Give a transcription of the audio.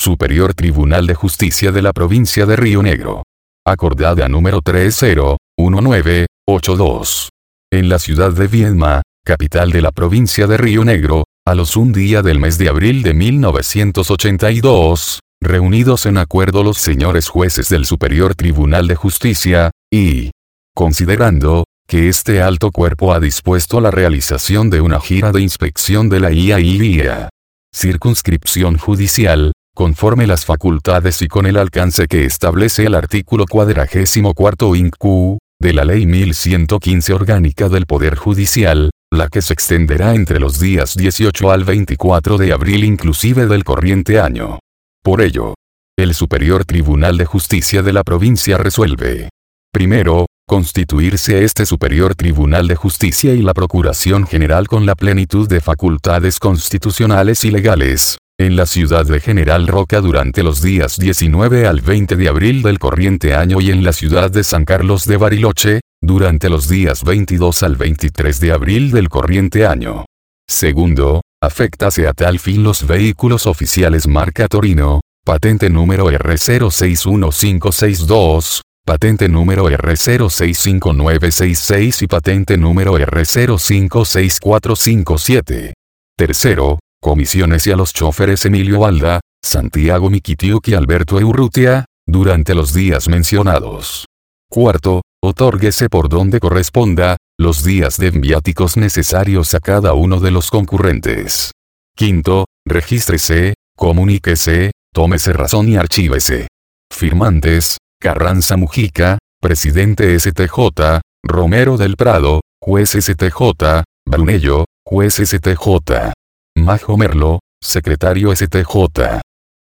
Superior Tribunal de Justicia de la Provincia de Río Negro. Acordada número 301982. En la ciudad de Viedma, capital de la provincia de Río Negro, a los 1 día del mes de abril de 1982, reunidos en acuerdo los señores jueces del Superior Tribunal de Justicia, y considerando que este alto cuerpo ha dispuesto la realización de una gira de inspección de la IAIA circunscripción judicial, conforme las facultades y con el alcance que establece el artículo 44 INQ, de la Ley 1115 Orgánica del Poder Judicial, la que se extenderá entre los días 18 al 24 de abril inclusive del corriente año. Por ello, el Superior Tribunal de Justicia de la provincia resuelve: primero, constituirse este Superior Tribunal de Justicia y la Procuración General con la plenitud de facultades constitucionales y legales, en la ciudad de General Roca durante los días 19 al 20 de abril del corriente año y en la ciudad de San Carlos de Bariloche, durante los días 22 al 23 de abril del corriente año. Segundo, afectase a tal fin los vehículos oficiales marca Torino, patente número R061562, patente número R065966 y patente número R056457. Tercero, comisiones y a los choferes Emilio Alda, Santiago Miquitiuc y Alberto Eurrutia, durante los días mencionados. Cuarto, otórguese por donde corresponda, los días de viáticos necesarios a cada uno de los concurrentes. Quinto, regístrese, comuníquese, tómese razón y archívese. Firmantes: Carranza Mujica, Presidente STJ, Romero del Prado, Juez STJ, Brunello, Juez STJ. Majo Merlo, Secretario STJ.